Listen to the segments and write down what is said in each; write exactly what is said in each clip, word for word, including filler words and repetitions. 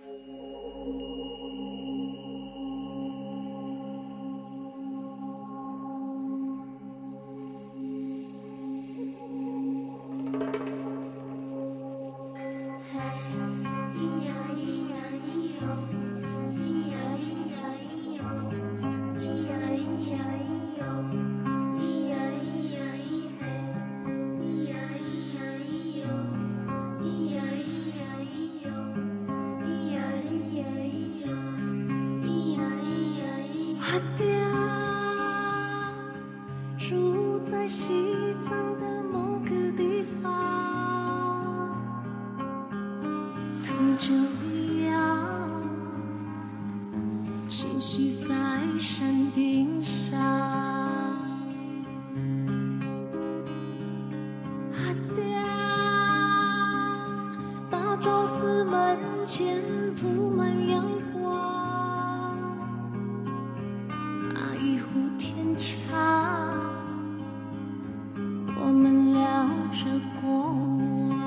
阿爹住在西藏的某个地方，听着羊栖息在山顶上。阿爹，大昭寺门前铺满阳光，那一壶甜茶，我们聊着过往。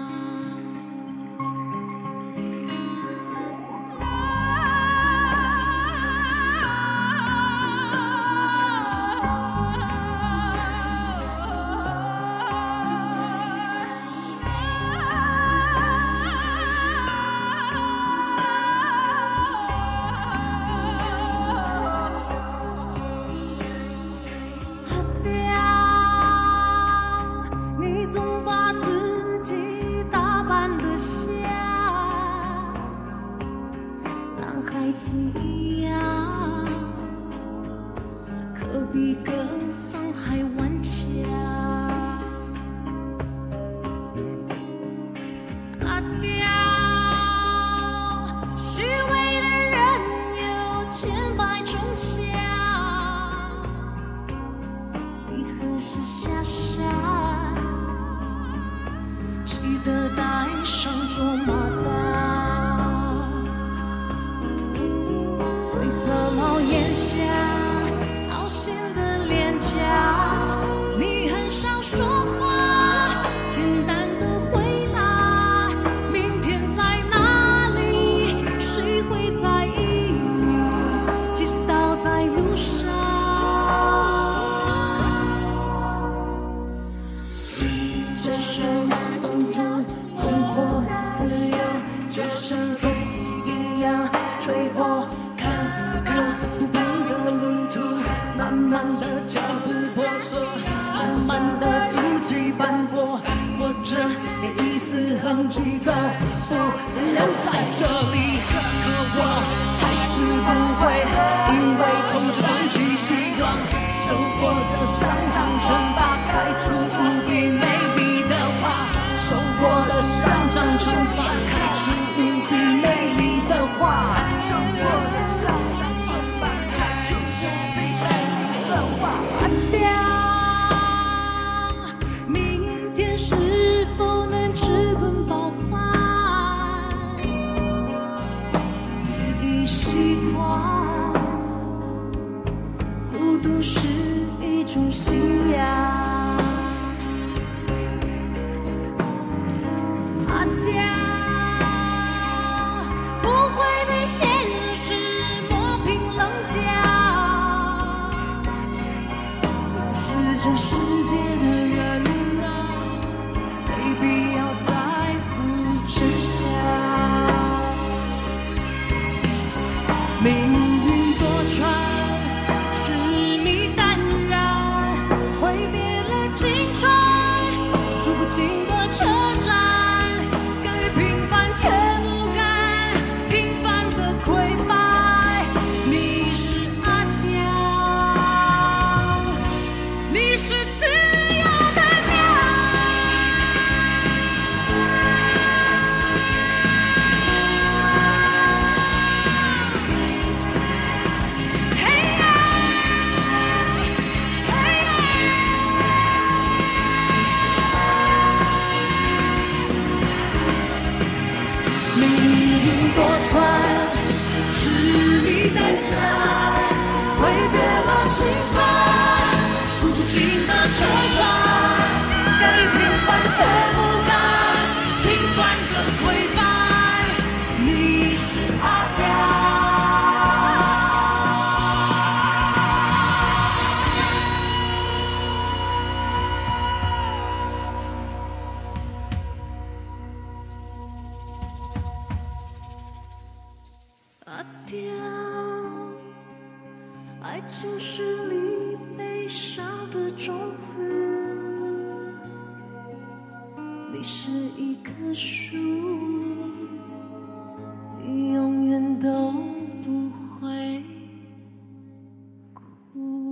孩子一样，可比歌桑还顽强。阿爹，虚伪的人有千百种相，你何时下山？记得带上卓玛丹。帽檐下凹陷的脸颊，你很少说话，简单的回答，明天在哪里，谁会在意你，即使倒在路上。这双风子红火自由，就像风一样吹过不平的路途，慢慢的脚步婆娑，慢慢的足迹斑驳，或者连一丝痕迹都不留在这里。可我还是不会因为痛着放弃希望，收获的上涨成把开出无比美丽的花，收获的上涨成把开出无比美丽的花，收获的上涨阿爹，明天是否能吃顿饱饭？你已习惯，孤独是一种信仰。阿爹，不会被现实磨平棱角。这世界的人啊，没必要在乎真相。命运多舛，痴迷淡然，挥别了青春，数不尽的车站，甘于平凡却不甘平凡的溃败。你是阿爹，你是自由的鸟。嘿呀，嘿呀，命运多舛，痴迷淡然，挥别了青春，数不尽的车站，甘于平凡却不甘平凡的溃败。你是情绪里悲伤的种子，你是一棵树，你永远都不会枯